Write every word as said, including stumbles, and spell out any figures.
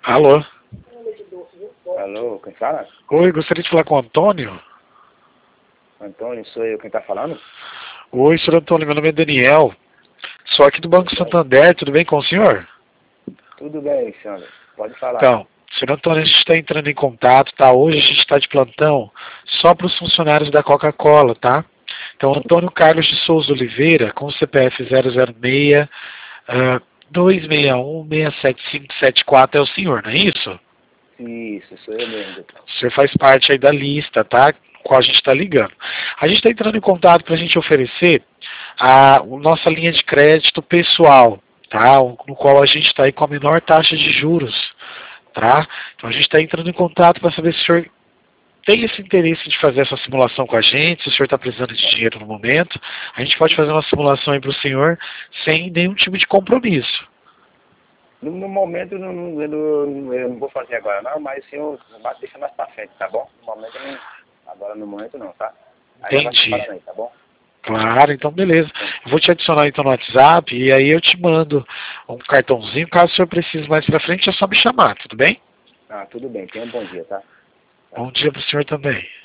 Alô? Alô, quem fala? Oi, gostaria de falar com o Antônio. Antônio, sou eu quem tá falando? Oi, senhor Antônio, meu nome é Daniel. Sou aqui do Banco Santander, tudo bem com o senhor? Tudo bem, Sandro. Pode falar. Então, senhor Antônio, a gente está entrando em contato, tá? Hoje a gente está de plantão só para os funcionários da Coca-Cola, tá? Então, Antônio Carlos de Souza Oliveira, com o C P F zero zero seis, uh, dois seis um, seis sete cinco sete quatro, é o senhor, não é isso? Isso, sou eu mesmo, doutor. O senhor faz parte aí da lista, tá? Qual a gente está ligando. A gente está entrando em contato para a gente oferecer a, a nossa linha de crédito pessoal, tá? No qual a gente está aí com a menor taxa de juros, tá? Então a gente está entrando em contato para saber se o senhor tem esse interesse de fazer essa simulação com a gente, se o senhor está precisando de dinheiro no momento. A gente pode fazer uma simulação aí para o senhor sem nenhum tipo de compromisso. No, no momento, não, não, eu, não, eu não vou fazer agora não, mas o senhor deixa mais pra frente, tá bom? No momento, eu não, agora no momento não, tá? Aí vai Entendi. falando aí, tá bom? Claro, então beleza. Eu vou te adicionar então no WhatsApp e aí eu te mando um cartãozinho. Caso o senhor precise mais pra frente, é só me chamar, tudo bem? Ah, tudo bem. Tenha um bom dia, tá? Bom dia pro senhor também.